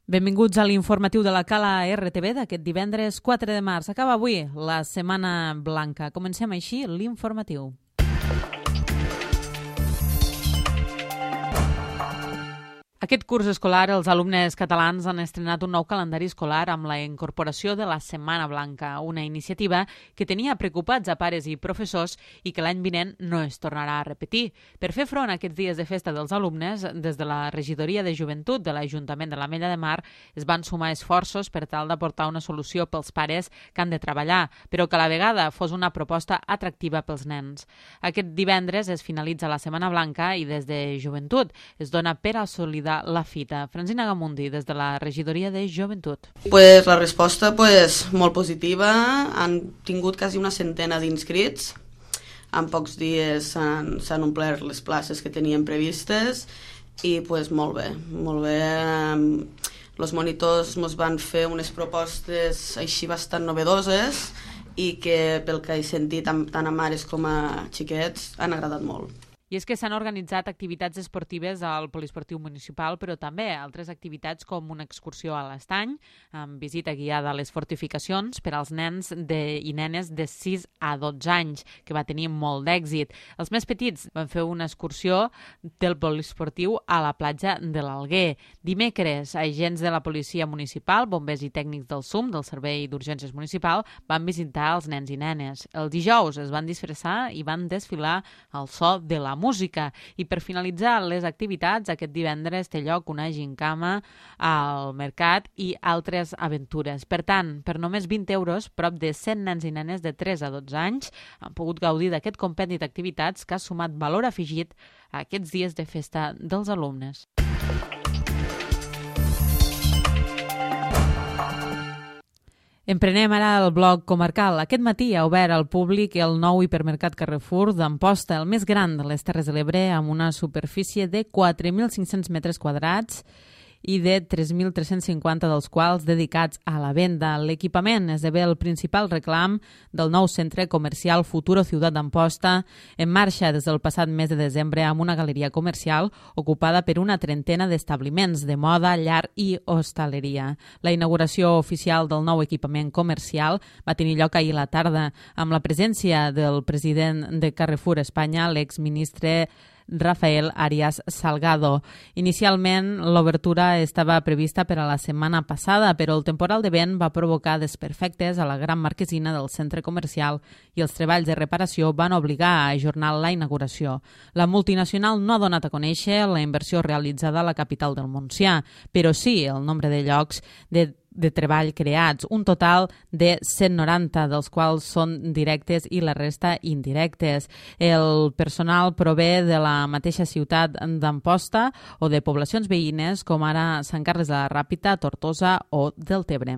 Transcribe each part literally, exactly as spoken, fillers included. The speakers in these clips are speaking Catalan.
Benvinguts a l'informatiu de la Cala R T V d'aquest divendres quatre de març. Acaba avui la Setmana Blanca. Comencem així l'informatiu. Aquest curs escolar, els alumnes catalans han estrenat un nou calendari escolar amb la incorporació de la Setmana Blanca, una iniciativa que tenia preocupats a pares i professors i que l'any vinent no es tornarà a repetir. Per fer front a aquests dies de festa dels alumnes, des de la Regidoria de Joventut de l'Ajuntament de l'Ametlla de Mar es van sumar esforços per tal d'aportar una solució pels pares que han de treballar, però que a la vegada fos una proposta atractiva pels nens. Aquest divendres es finalitza la Setmana Blanca i des de Joventut es dona per assolida la fita. Francina Gamundi, des de la Regidoria de Joventut. Pues la resposta pues, molt positiva. Han tingut quasi una centena d'inscrits. En pocs dies s'han omplert les places que tenien previstes i pues, molt bé, molt bé. Els monitors ens van fer unes propostes així bastant novedoses i que pel que he sentit tant a mares com a xiquets han agradat molt. I és que s'han organitzat activitats esportives al Poliesportiu Municipal, però també altres activitats com una excursió a l'Estany, amb visita guiada a les fortificacions per als nens de, i nenes de sis a dotze anys, que va tenir molt d'èxit. Els més petits van fer una excursió del Poliesportiu a la platja de l'Alguer. Dimecres, agents de la Policia Municipal, bombers i tècnics del S U M, del Servei d'Urgències Municipal, van visitar els nens i nenes. El dijous es van disfressar i van desfilar al so de la música. I per finalitzar les activitats, aquest divendres té lloc una gincama al mercat i altres aventures. Per tant, per només vint euros, prop de cent nens i nenes de tres a dotze anys han pogut gaudir d'aquest compendi d'activitats que ha sumat valor afegit a aquests dies de festa dels alumnes. Emprenem ara el bloc comarcal. Aquest matí ha obert al públic el nou hipermercat Carrefour d'Amposta, el més gran de les Terres de l'Ebre, amb una superfície de quatre mil cinc-cents metres quadrats i de tres mil tres-cents cinquanta dels quals dedicats a la venda. L'equipament esdevé el principal reclam del nou centre comercial Futuro Ciutat d'Amposta, en marxa des del passat mes de desembre amb una galeria comercial ocupada per una trentena d'establiments de moda, llar i hostaleria. La inauguració oficial del nou equipament comercial va tenir lloc ahir a la tarda amb la presència del president de Carrefour Espanya, l'exministre Rafael Arias Salgado. Inicialment, l'obertura estava prevista per a la setmana passada, però el temporal de vent va provocar desperfectes a la gran marquesina del centre comercial i els treballs de reparació van obligar a ajornar la inauguració. La multinacional no ha donat a conèixer la inversió realitzada a la capital del Montsià, però sí el nombre de llocs de de treball creats, un total de cent noranta, dels quals són directes i la resta indirectes. El personal prové de la mateixa ciutat d'Amposta o de poblacions veïnes com ara Sant Carles de la Ràpita, Tortosa o Deltebre.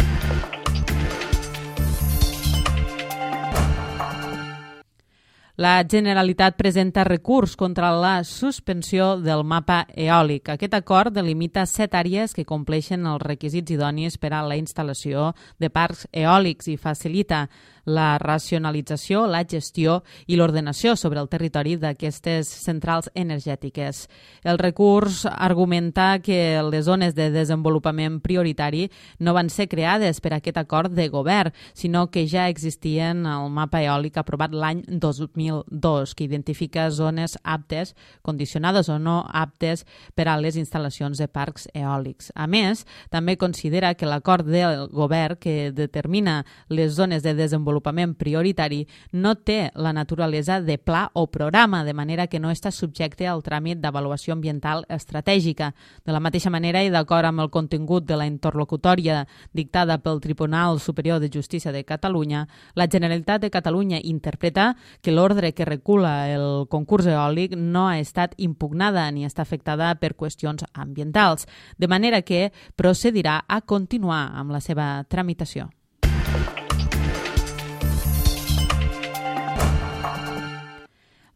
La Generalitat presenta recurs contra la suspensió del mapa eòlic. Aquest acord delimita set àrees que compleixen els requisits idonis per a la instal·lació de parcs eòlics i facilita la racionalització, la gestió i l'ordenació sobre el territori d'aquestes centrals energètiques. El recurs argumenta que les zones de desenvolupament prioritari no van ser creades per aquest acord de govern, sinó que ja existien al mapa eòlic aprovat l'any dos mil dos, que identifica zones aptes, condicionades o no aptes per a les instal·lacions de parcs eòlics. A més, també considera que l'acord del govern que determina les zones de desenvolupament prioritari no té la naturalesa de pla o programa, de manera que no està subjecte al tràmit d'avaluació ambiental estratègica. De la mateixa manera i d'acord amb el contingut de la interlocutòria dictada pel Tribunal Superior de Justícia de Catalunya, la Generalitat de Catalunya interpreta que l'ordre que recula el concurs eòlic no ha estat impugnada ni està afectada per qüestions ambientals, de manera que procedirà a continuar amb la seva tramitació.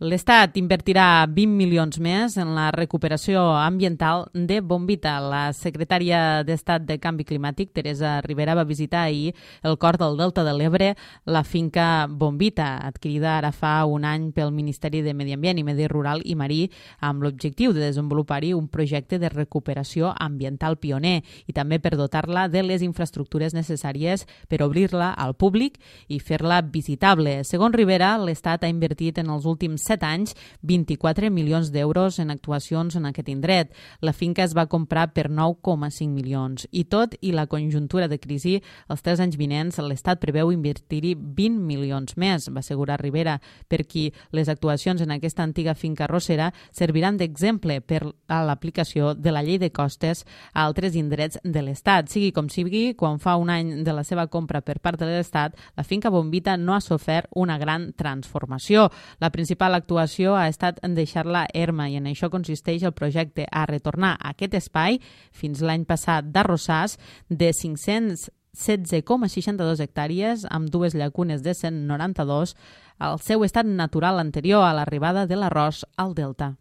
L'Estat invertirà vint milions més en la recuperació ambiental de Bombita. La secretària d'Estat de Canvi Climàtic, Teresa Ribera, va visitar ahir el cor del Delta de l'Ebre, la finca Bombita, adquirida ara fa un any pel Ministeri de Medi Ambient i Medi Rural i Marí, amb l'objectiu de desenvolupar-hi un projecte de recuperació ambiental pioner i també per dotar-la de les infraestructures necessàries per obrir-la al públic i fer-la visitable. Segons Ribera, l'Estat ha invertit en els últims set anys vint-i-quatre milions d'euros en actuacions en aquest indret. La finca es va comprar per nou coma cinc milions. I tot i la conjuntura de crisi, els tres anys vinents l'Estat preveu invertir-hi vint milions més, va assegurar Ribera, per qui les actuacions en aquesta antiga finca arrossera serviran d'exemple per a l'aplicació de la llei de costes a altres indrets de l'Estat. Sigui com sigui, quan fa un any de la seva compra per part de l'Estat, la finca Bombita no ha sofert una gran transformació. La principal actuació ha estat en deixar-la erma i en això consisteix el projecte a retornar a aquest espai fins l'any passat d'arrossars de cinc-cents setze coma seixanta-dos hectàrees amb dues llacunes de cent noranta-dos al seu estat natural anterior a l'arribada de l'arròs al delta.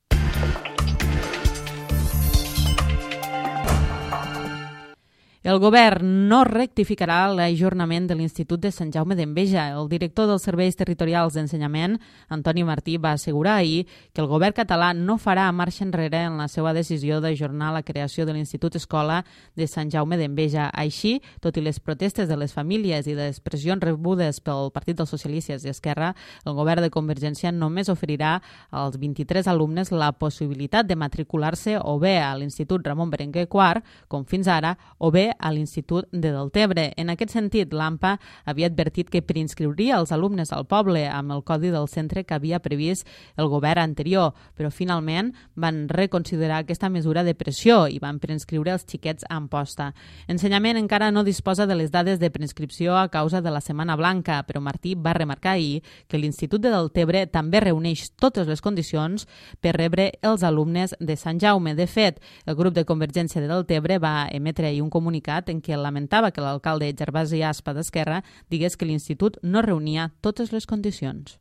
El govern no rectificarà l'ajornament de l'Institut de Sant Jaume d'Enveja. El director dels Serveis Territorials d'Ensenyament, Antoni Martí, va assegurar ahir que el govern català no farà marxa enrere en la seva decisió d'ajornar la creació de l'Institut Escola de Sant Jaume d'Enveja. Així, tot i les protestes de les famílies i les pressions rebudes pel Partit dels Socialistes i Esquerra, el govern de Convergència només oferirà als vint-i-tres alumnes la possibilitat de matricular-se o bé a l'Institut Ramon Berenguer quart, com fins ara, o bé a l'Institut de Deltebre. En aquest sentit, l'AMPA havia advertit que preinscriuria els alumnes al poble amb el codi del centre que havia previst el govern anterior, però finalment van reconsiderar aquesta mesura de pressió i van preinscriure els xiquets a Amposta. Ensenyament encara no disposa de les dades de preinscripció a causa de la Setmana Blanca, però Martí va remarcar ahir que l'Institut de Deltebre també reuneix totes les condicions per rebre els alumnes de Sant Jaume. De fet, el grup de Convergència de Deltebre va emetre ahir un comunicat en què lamentava que l'alcalde Gervasi Aspa d'Esquerra digués que l'Institut no reunia totes les condicions.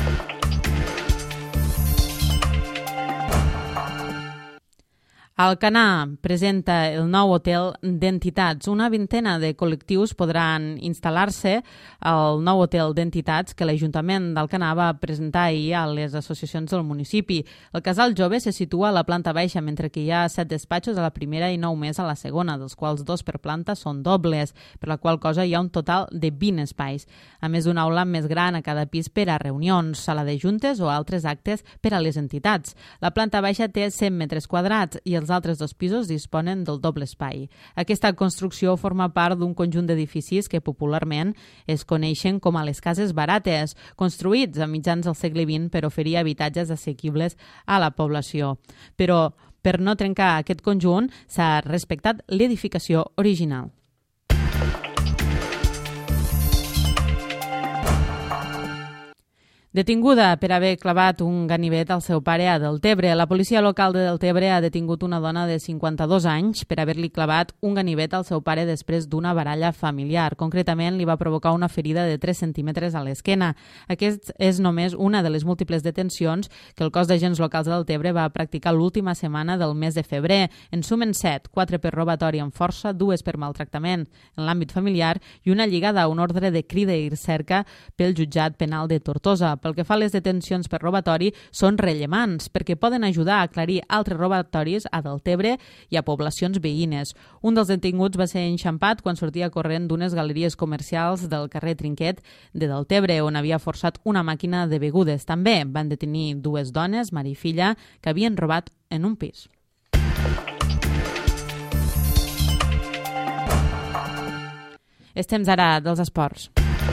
Alcanar presenta el nou hotel d'entitats. Una vintena de col·lectius podran instal·lar-se al nou hotel d'entitats que l'Ajuntament d'Alcanar va presentar ahir a les associacions del municipi. El casal jove se situa a la planta baixa, mentre que hi ha set despatxos a la primera i nou més a la segona, dels quals dos per planta són dobles, per la qual cosa hi ha un total de vint espais, a més d'una aula més gran a cada pis per a reunions, sala de juntes o altres actes per a les entitats. La planta baixa té cent metres quadrats i els Els altres dos pisos disponen del doble espai. Aquesta construcció forma part d'un conjunt d'edificis que popularment es coneixen com a les cases barates, construïts a mitjans del segle vint per oferir habitatges assequibles a la població. Però, per no trencar aquest conjunt, s'ha respectat l'edificació original. Detinguda per haver clavat un ganivet al seu pare a Deltebre. La policia local de Deltebre ha detingut una dona de cinquanta-dos anys per haver-li clavat un ganivet al seu pare després d'una baralla familiar. Concretament, li va provocar una ferida de tres centímetres a l'esquena. Aquest és només una de les múltiples detencions que el cos d'agents locals de Deltebre va practicar l'última setmana del mes de febrer. En sumen set, quatre per robatori amb força, dues per maltractament en l'àmbit familiar i una lligada a un ordre de crida i cerca pel jutjat penal de Tortosa. Pel que fa a les detencions per robatori, són rellevants perquè poden ajudar a aclarir altres robatoris a Deltebre i a poblacions veïnes. Un dels detinguts va ser enxampat quan sortia corrent d'unes galeries comercials del carrer Trinquet de Deltebre, on havia forçat una màquina de begudes. També van detenir dues dones, mare i filla, que havien robat en un pis. És temps ara dels esports.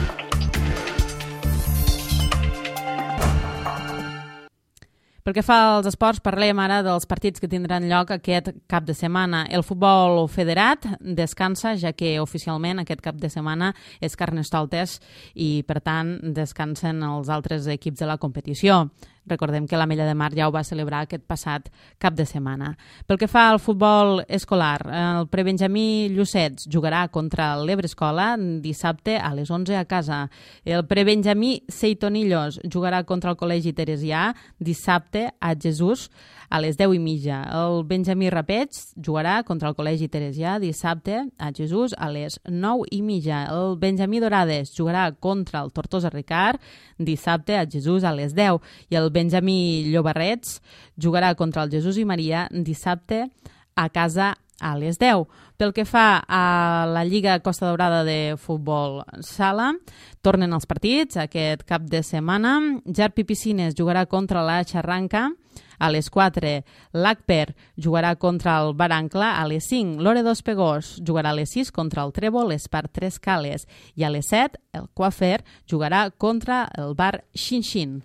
Pel que fa als esports, parlem ara dels partits que tindran lloc aquest cap de setmana. El futbol federat descansa, ja que oficialment aquest cap de setmana és Carnestoltes i, per tant, descansen els altres equips de la competició. Recordem que l'Ametlla de Mar ja ho va celebrar aquest passat cap de setmana. Pel que fa al futbol escolar, el prebenjamí Llucets jugarà contra l'Ebre Escola dissabte a les onze a casa. El prebenjamí Seitonillos jugarà contra el Col·legi Teresià dissabte a Jesús a les deu i mitja. El benjamí Rapeig jugarà contra el Col·legi Teresià dissabte a Jesús a les nou i mitja. El benjamí Dorades jugarà contra el Tortosa Ricard dissabte a Jesús a les deu i el benjamí Llobarrets jugarà contra el Jesús i Maria dissabte a casa a les deu. Pel que fa a la Lliga Costa Daurada de Futbol Sala, tornen els partits aquest cap de setmana. Jarpi Piscines jugarà contra la Xarranca a les quatre. L'Acper jugarà contra el Barancla a les cinc. Loredo Espegós jugarà a les sis contra el Trèvol Espart Tres Cales i a les set el Coafer jugarà contra el Bar Xinxin.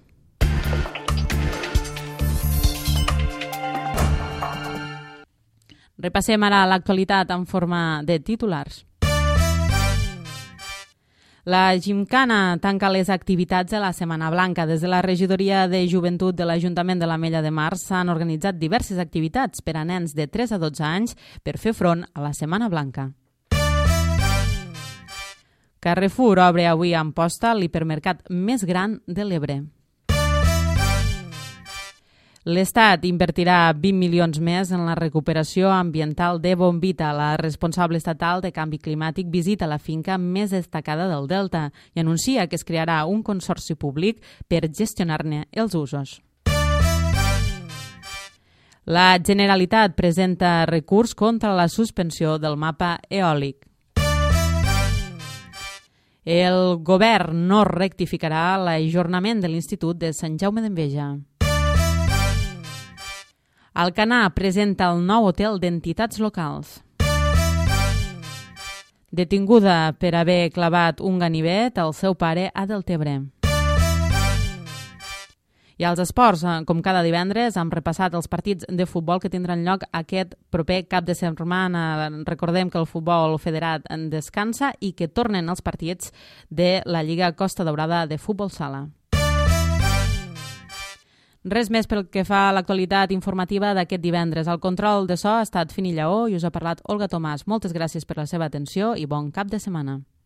Repassem ara l'actualitat en forma de titulars. La Gimcana tanca les activitats de la Setmana Blanca. Des de la Regidoria de Joventut de l'Ajuntament de l'Ametlla de Mar s'han organitzat diverses activitats per a nens de tres a dotze anys per fer front a la Setmana Blanca. Carrefour obre avui a Amposta l'hipermercat més gran de l'Ebre. L'Estat invertirà vint milions més en la recuperació ambiental de Bombita. La responsable estatal de canvi climàtic visita la finca més destacada del Delta i anuncia que es crearà un consorci públic per gestionar-ne els usos. La Generalitat presenta recurs contra la suspensió del mapa eòlic. El govern no rectificarà l'ajornament de l'Institut de Sant Jaume d'Enveja. Alcanar presenta el nou hotel d'entitats locals. Detinguda per haver clavat un ganivet al seu pare a Deltebre. I als esports, com cada divendres, hem repassat els partits de futbol que tindran lloc aquest proper cap de setmana. Recordem que el futbol federat descansa i que tornen els partits de la Lliga Costa Daurada de Futbol Sala. Res més pel que fa a l'actualitat informativa d'aquest divendres. El control de so ha estat Fini Lleó i us ha parlat Olga Tomàs. Moltes gràcies per la seva atenció i bon cap de setmana.